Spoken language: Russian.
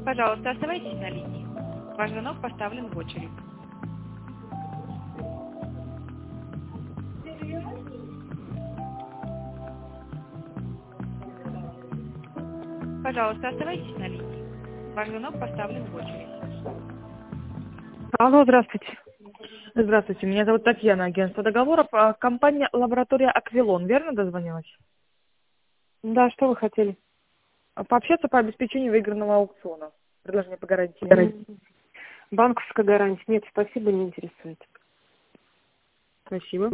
Пожалуйста, оставайтесь на линии. Ваш звонок поставлен в очередь. Пожалуйста, оставайтесь на линии. Ваш звонок поставлен в очередь. Алло, здравствуйте. Здравствуйте, меня зовут Татьяна, агентство договоров. Компания «Лаборатория Аквилон», верно дозвонилась? Да, что вы хотели? Пообщаться по обеспечению выигранного аукциона. Предложение по гарантии. Банковская гарантия. Нет, спасибо, не интересует. Спасибо.